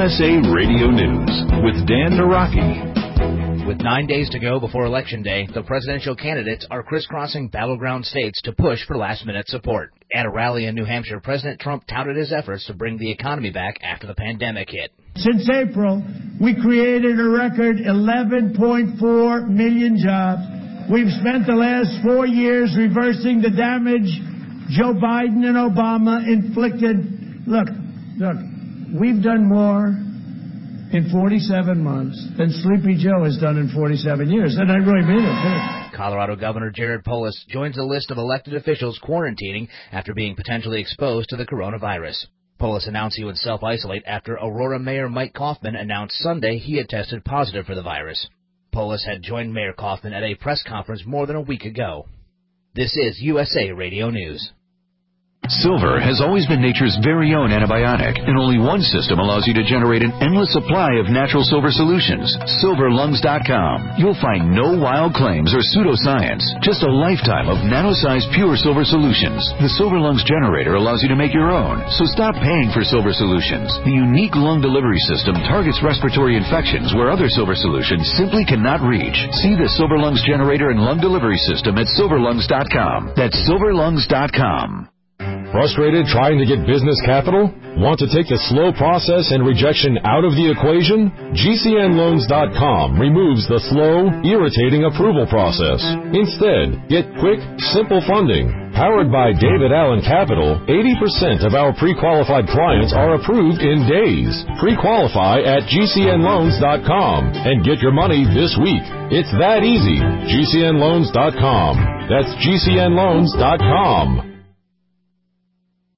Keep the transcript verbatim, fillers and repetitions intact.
S A Radio News with Dan Naraki. With nine days to go before Election Day, the presidential candidates are crisscrossing battleground states to push for last-minute support. At a rally in New Hampshire, President Trump touted his efforts to bring the economy back after the pandemic hit. Since April, we created a record eleven point four million jobs. We've spent the last four years reversing the damage Joe Biden and Obama inflicted. Look, look, we've done more in forty-seven months than Sleepy Joe has done in forty-seven years. And I really mean it, too. Colorado Governor Jared Polis joins the list of elected officials quarantining after being potentially exposed to the coronavirus. Polis announced he would self-isolate after Aurora Mayor Mike Kaufman announced Sunday he had tested positive for the virus. Polis had joined Mayor Kaufman at a press conference more than a week ago. This is U S A Radio News. Silver has always been nature's very own antibiotic, and only one system allows you to generate an endless supply of natural silver solutions. silver lungs dot com. You'll find no wild claims or pseudoscience, just a lifetime of nano-sized pure silver solutions. The Silver Lungs generator allows you to make your own, so stop paying for silver solutions. The unique lung delivery system targets respiratory infections where other silver solutions simply cannot reach. See the Silver Lungs generator and lung delivery system at silver lungs dot com. That's silver lungs dot com. Frustrated trying to get business capital? Want to take the slow process and rejection out of the equation? G C N loans dot com removes the slow, irritating approval process. Instead, get quick, simple funding. Powered by David Allen Capital, eighty percent of our pre-qualified clients are approved in days. Pre-qualify at G C N loans dot com and get your money this week. It's that easy. G C N loans dot com. That's G C N loans dot com.